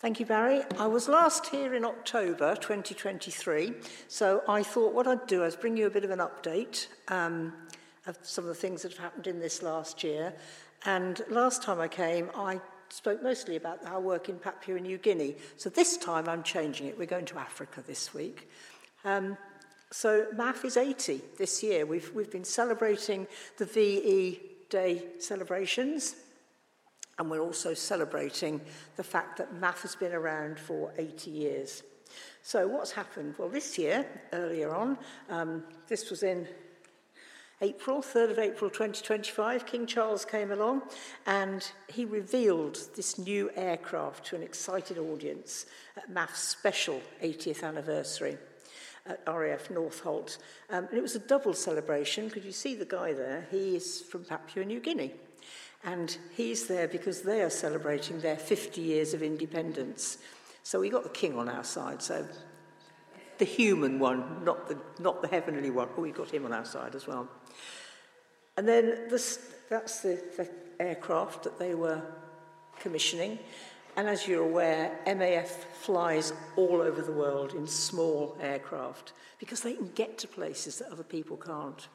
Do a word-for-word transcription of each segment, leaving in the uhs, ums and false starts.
Thank you, Barry. I was last here in October twenty twenty-three, so I thought what I'd do is bring you a bit of an update um, of some of the things that have happened in this last year. And last time I came, I spoke mostly about our work in Papua New Guinea. So this time I'm changing it. We're going to Africa this week. Um, so M A F is eighty this year. We've, we've been celebrating the V E Day celebrations. And we're also celebrating the fact that M A F has been around for eighty years. So what's happened? Well, this year, earlier on, um, this was in April, third of April twenty twenty-five, King Charles came along and he revealed this new aircraft to an excited audience at M A F's special eightieth anniversary at R A F Northolt. Um, and it was a double celebration. Could you see the guy there? He is from Papua New Guinea. And he's there because they are celebrating their fifty years of independence. So we got the king on our side, so the human one, not the not the heavenly one. Oh, we got him on our side as well. And then this, that's the, the aircraft that they were commissioning. And as you're aware, M A F flies all over the world in small aircraft because they can get to places that other people can't.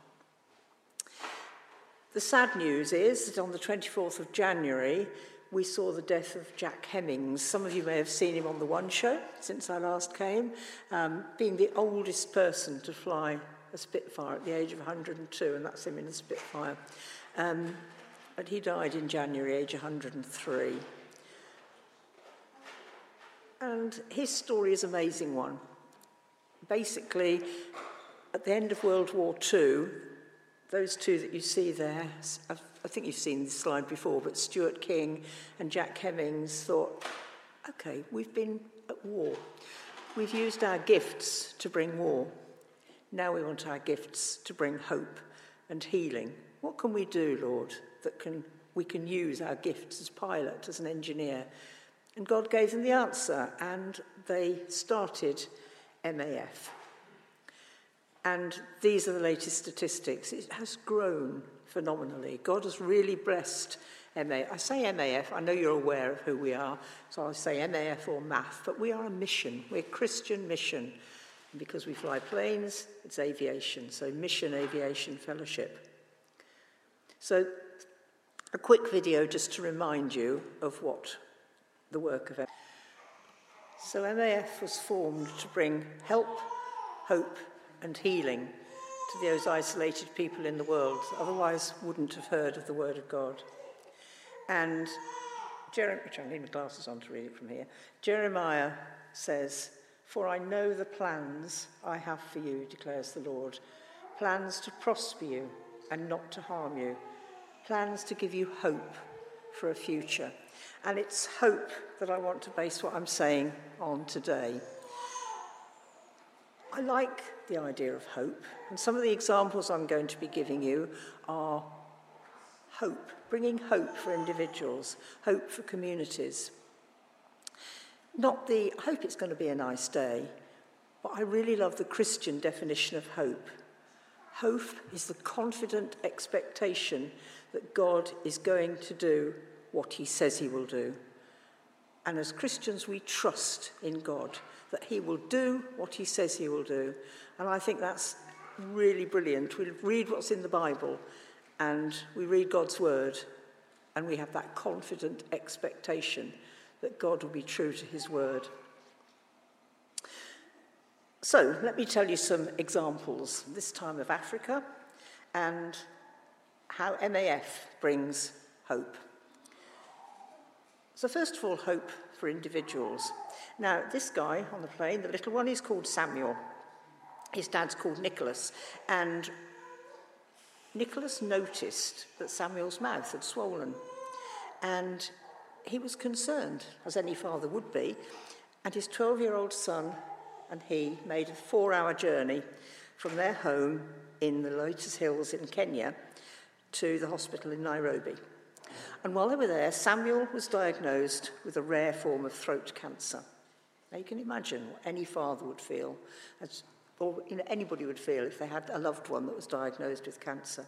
The sad news is that on the twenty-fourth of January, we saw the death of Jack Hemmings. Some of you may have seen him on the One Show since I last came, um, being the oldest person to fly a Spitfire at the age of one hundred and two, and that's him in a Spitfire. Um, but he died in January, age one hundred and three. And his story is an amazing one. Basically, at the end of World War Two, those two that you see there, I think you've seen this slide before, but Stuart King and Jack Hemmings thought, okay, we've been at war. We've used our gifts to bring war. Now we want our gifts to bring hope and healing. What can we do, Lord, that can we can use our gifts as pilot, as an engineer? And God gave them the answer, and they started M A F. And these are the latest statistics. It has grown phenomenally. God has really blessed M A F. I say M A F, I know you're aware of who we are, so I say M A F or M A F, but we are a mission. We're a Christian mission. And because we fly planes, it's aviation, so Mission Aviation Fellowship. So a quick video just to remind you of what the work of M A F. So M A F was formed to bring help, hope, and healing to those isolated people in the world, otherwise wouldn't have heard of the Word of God. And Jeremiah, which I need my glasses on to read it from here, Jeremiah says, "For I know the plans I have for you, declares the Lord, plans to prosper you and not to harm you, plans to give you hope for a future." And it's hope that I want to base what I'm saying on today. I like the idea of hope, and some of the examples I'm going to be giving you are hope, bringing hope for individuals, hope for communities. Not the, I hope it's going to be a nice day, but I really love the Christian definition of hope. Hope is the confident expectation that God is going to do what he says he will do. And as Christians, we trust in God that he will do what he says he will do. And I think that's really brilliant. We read what's in the Bible and we read God's word and we have that confident expectation that God will be true to his word. So let me tell you some examples, this time of Africa and how M A F brings hope. So first of all, hope for individuals. Now, this guy on the plane, the little one, is called Samuel. His dad's called Nicholas. And Nicholas noticed that Samuel's mouth had swollen. And he was concerned, as any father would be. And his twelve-year-old son and he made a four-hour journey from their home in the Lotus Hills in Kenya to the hospital in Nairobi. And while they were there, Samuel was diagnosed with a rare form of throat cancer. Now you can imagine what any father would feel, as, or you know, anybody would feel if they had a loved one that was diagnosed with cancer.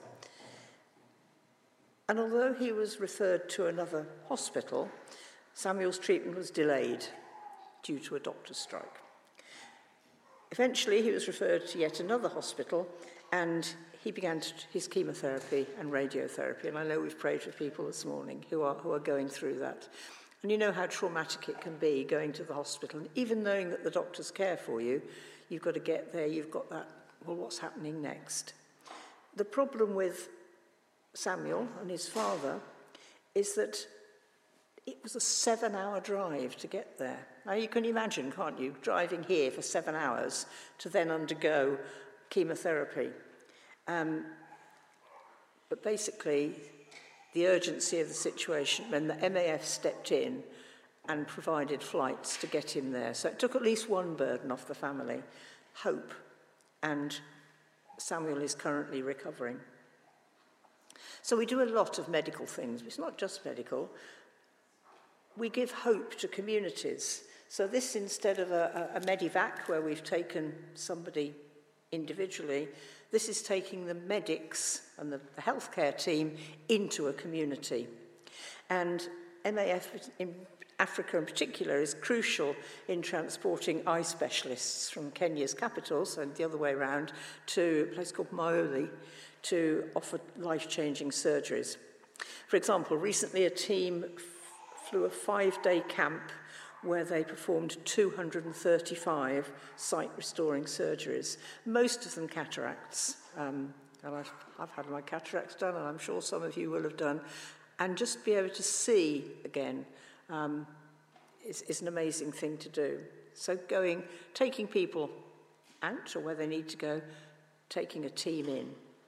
And although he was referred to another hospital, Samuel's treatment was delayed due to a doctor's strike. Eventually, he was referred to yet another hospital, and he began to, his chemotherapy and radiotherapy. And I know we've prayed for people this morning who are, who are going through that. And you know how traumatic it can be going to the hospital. And even knowing that the doctors care for you, you've got to get there, you've got that, well, what's happening next? The problem with Samuel and his father is that it was a seven-hour drive to get there. Now, you can imagine, can't you, driving here for seven hours to then undergo chemotherapy. Um, but basically, the urgency of the situation meant the M A F stepped in and provided flights to get him there. So it took at least one burden off the family, hope, and Samuel is currently recovering. So we do a lot of medical things, but it's not just medical. We give hope to communities. So this, instead of a, a Medivac where we've taken somebody individually, this is taking the medics and the, the healthcare team into a community. And M A F in Africa in particular is crucial in transporting eye specialists from Kenya's capital, so the other way around, to a place called Maoli to offer life-changing surgeries. For example, recently a team flew a five-day camp where they performed two hundred thirty-five sight-restoring surgeries, most of them cataracts. Um, and I've, I've had my cataracts done, and I'm sure some of you will have done. And just be able to see again um, is, is an amazing thing to do. So going, taking people out, or where they need to go, taking a team in.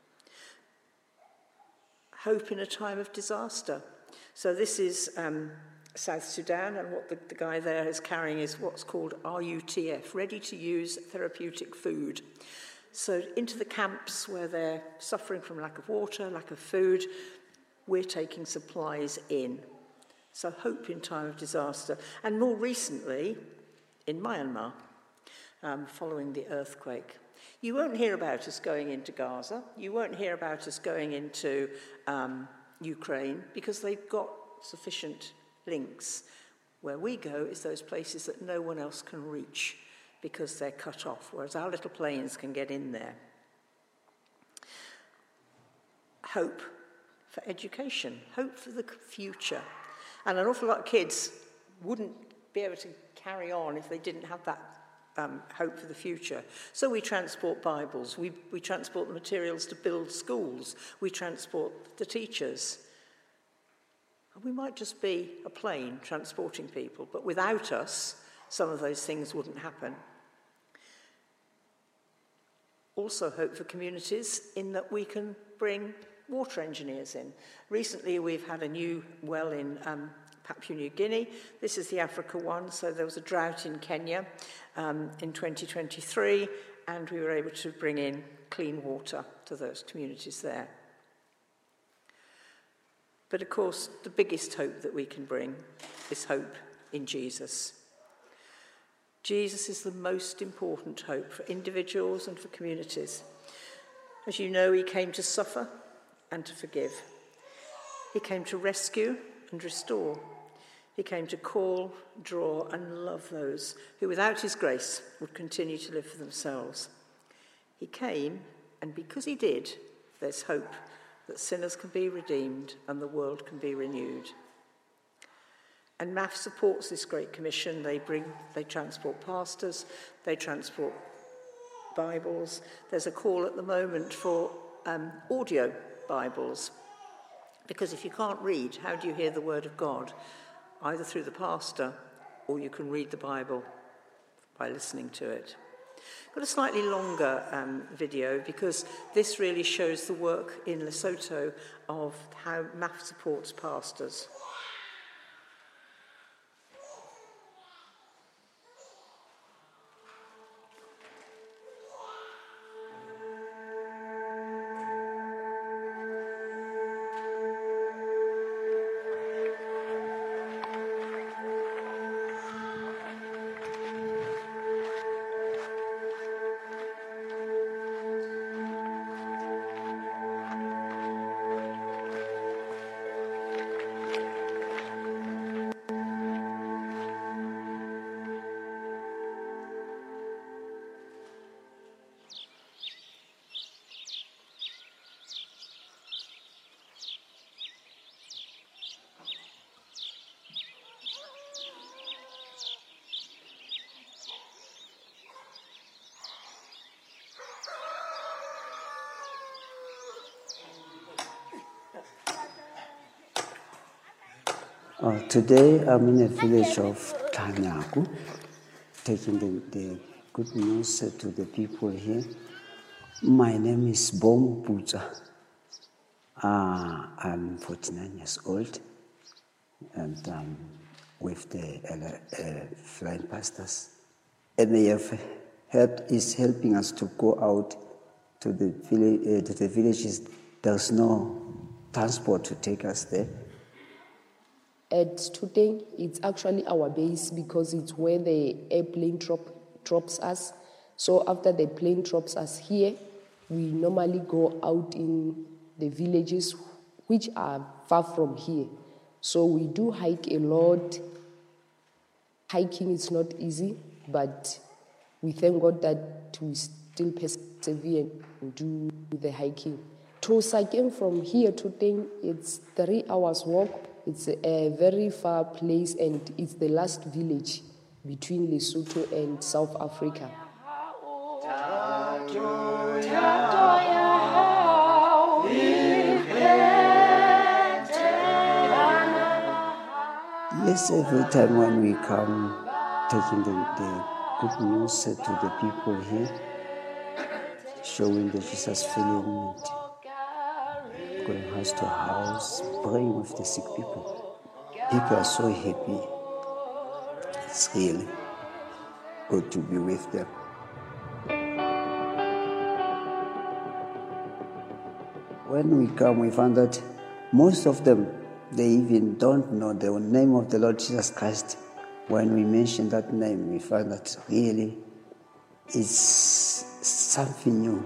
Hope in a time of disaster. So this is um, South Sudan, and what the, the guy there is carrying is what's called R U T F, ready-to-use therapeutic food. So into the camps where they're suffering from lack of water, lack of food, we're taking supplies in. So hope in time of disaster. And more recently, in Myanmar, um, following the earthquake. You won't hear about us going into Gaza. You won't hear about us going into um, Ukraine, because they've got sufficient links. Where we go is those places that no one else can reach because they're cut off, whereas our little planes can get in there. Hope for education, hope for the future. And an awful lot of kids wouldn't be able to carry on if they didn't have that um, hope for the future. So we transport Bibles, we, we transport the materials to build schools, we transport the teachers. And we might just be a plane transporting people, but without us, some of those things wouldn't happen. Also hope for communities in that we can bring water engineers in. Recently we've had a new well in um, Papua New Guinea. This is the Africa one, so there was a drought in Kenya um, in twenty twenty-three, and we were able to bring in clean water to those communities there. But of course, the biggest hope that we can bring is hope in Jesus. Jesus is the most important hope for individuals and for communities. As you know, he came to suffer and to forgive. He came to rescue and restore. He came to call, draw, and love those who, without his grace, would continue to live for themselves. He came, and because he did, there's hope that sinners can be redeemed and the world can be renewed. And M A F supports this Great Commission. They bring, they transport pastors, they transport Bibles. There's a call at the moment for um, audio Bibles, because if you can't read, how do you hear the word of God? Either through the pastor, or you can read the Bible by listening to it. I've got a slightly longer um, video, because this really shows the work in Lesotho of how M A F supports pastors. Uh, today I'm in a village of Tanyaku, taking the, the good news to the people here. My name is Bom Puza. Uh, I'm forty-nine years old, and um, with the uh, uh, Flying Pastors. M A F help, is helping us to go out to the, village, uh, to the villages. There's no transport to take us there. At Tuteng, it's actually our base because it's where the airplane drop, drops us. So after the plane drops us here, we normally go out in the villages which are far from here. So we do hike a lot. Hiking is not easy, but we thank God that we still persevere and do the hiking. Tosa came from here to Tuteng, it's three hours walk. It's a very far place, and it's the last village between Lesotho and South Africa. Yes, every time when we come, taking the, the good news to the people here, showing the Jesus film, and going house to house, praying with the sick people. People are so happy. It's really good to be with them. When we come, we find that most of them, they even don't know the name of the Lord Jesus Christ. When we mention that name, we find that really it's something new.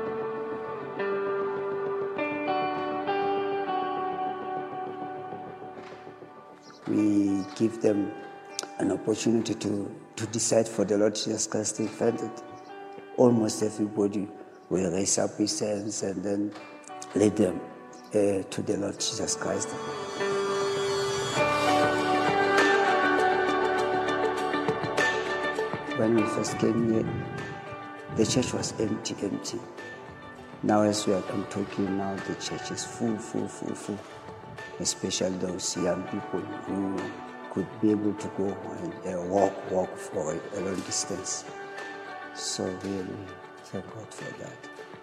We give them an opportunity to, to decide for the Lord Jesus Christ. In fact, that almost everybody will raise up his hands and then lead them uh, to the Lord Jesus Christ. When we first came here, the church was empty, empty. Now as we are I'm talking now, the church is full, full, full, full. Especially those young people who could be able to go and uh, walk, walk for a, a long distance. So really, thank God for that.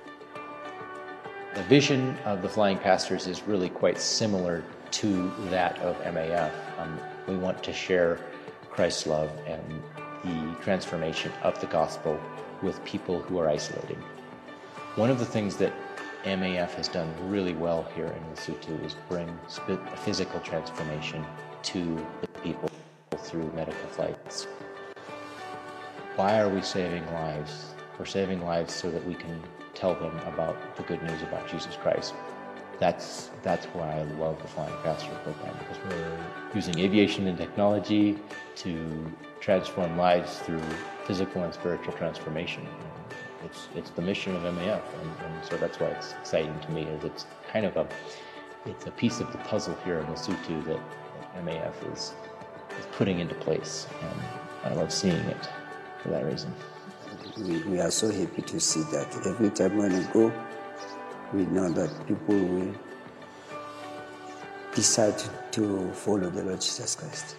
The vision of the Flying Pastors is really quite similar to that of M A F. Um, we want to share Christ's love and the transformation of the gospel with people who are isolated. One of the things that M A F has done really well here in Lesotho is bring physical transformation to the people through medical flights. Why are we saving lives? We're saving lives so that we can tell them about the good news about Jesus Christ. That's that's why I love the Flying Pastor program, because we're using aviation and technology to transform lives through physical and spiritual transformation. It's it's the mission of M A F, and, and so that's why it's exciting to me. Is it's kind of a it's a piece of the puzzle here in Lesotho that, that M A F is is putting into place, and I love seeing it for that reason. We, we are so happy to see that. Every time when we go, we know that people will decide to follow the Lord Jesus Christ.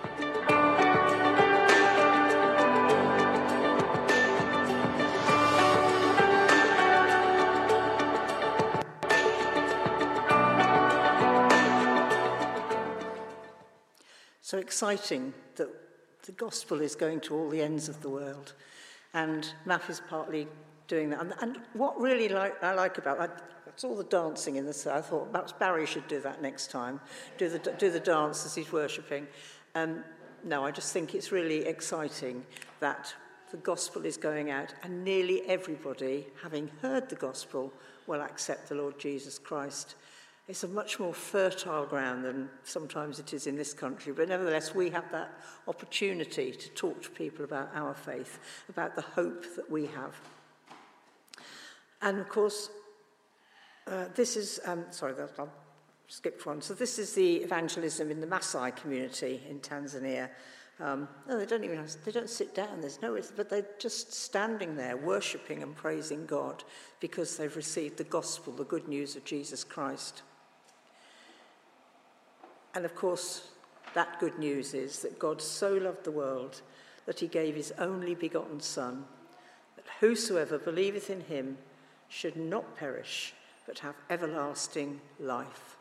So exciting that the gospel is going to all the ends of the world, and M A F is partly doing that. And, and what really like, I like about that, it's all the dancing in the south. I thought perhaps Barry should do that next time, do the do the dance as he's worshipping. Um, no, I just think it's really exciting that the gospel is going out, and nearly everybody, having heard the gospel, will accept the Lord Jesus Christ. It's a much more fertile ground than sometimes it is in this country, but nevertheless we have that opportunity to talk to people about our faith, about the hope that we have. And of course, uh, this is, um, sorry, I'll skip one. So this is the evangelism in the Maasai community in Tanzania. Um, no, they don't even have, they don't sit down, there's no, but they're just standing there worshipping and praising God because they've received the gospel, the good news of Jesus Christ. And of course, That good news is that God so loved the world that he gave his only begotten Son, that whosoever believeth in him should not perish, but have everlasting life.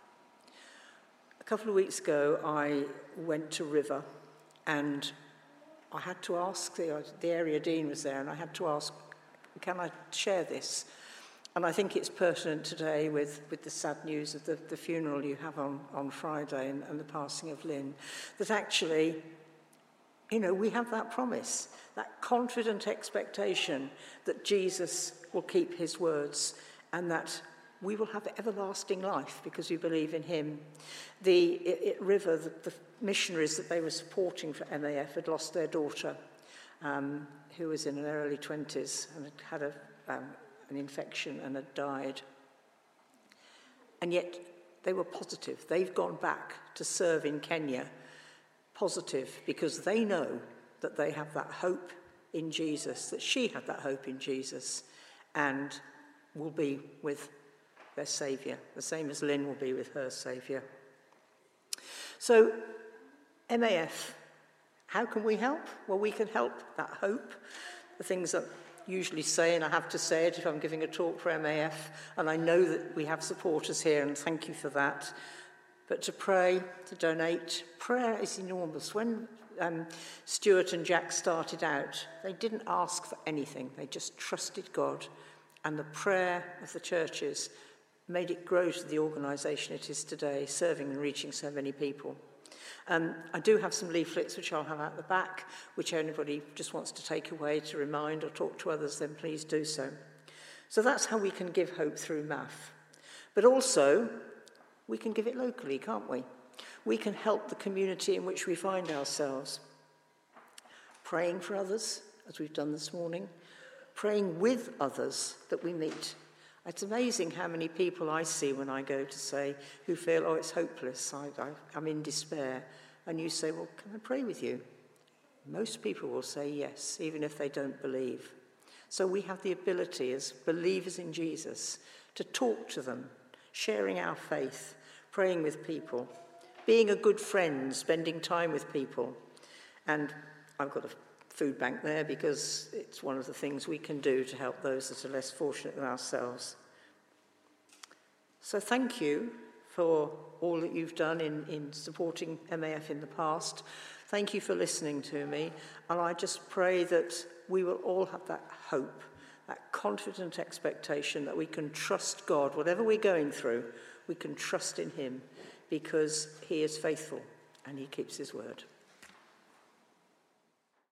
A couple of weeks ago, I went to River, and I had to ask, the, the area dean was there, and I had to ask, can I share this? And I think it's pertinent today with, with the sad news of the, the funeral you have on, on Friday and, and the passing of Lynn, that actually, you know, we have that promise, that confident expectation that Jesus will keep his words and that we will have everlasting life because we believe in him. The it, it River, the, the missionaries that they were supporting for M A F had lost their daughter, um, who was in her early twenties and had had a, um, an infection and had died. And yet they were positive. They've gone back to serve in Kenya, positive, because they know that they have that hope in Jesus, that she had that hope in Jesus, and will be with their Saviour, the same as Lynn will be with her Saviour. So, M A F, how can we help? Well, we can help that hope, the things that I usually say, and I have to say it if I'm giving a talk for M A F, and I know that we have supporters here, and thank you for that. But to pray, to donate, prayer is enormous. When um, Stuart and Jack started out, they didn't ask for anything. They just trusted God. And the prayer of the churches made it grow to the organisation it is today, serving and reaching so many people. Um, I do have some leaflets which I'll have out the back, which anybody just wants to take away to remind or talk to others, then please do so. So that's how we can give hope through M A F. But also, we can give it locally, can't we? We can help the community in which we find ourselves. Praying for others, as we've done this morning. Praying with others that we meet. It's amazing how many people I see when I go to say, who feel, oh, it's hopeless, I, I, I'm in despair. And you say, well, can I pray with you? Most people will say yes, even if they don't believe. So we have the ability as believers in Jesus to talk to them, sharing our faith, praying with people, being a good friend, spending time with people. And I've got a food bank there because it's one of the things we can do to help those that are less fortunate than ourselves. So thank you for all that you've done in, in supporting M A F in the past. Thank you for listening to me. And I just pray that we will all have that hope, that confident expectation that we can trust God. Whatever we're going through, we can trust in him because he is faithful and he keeps his word.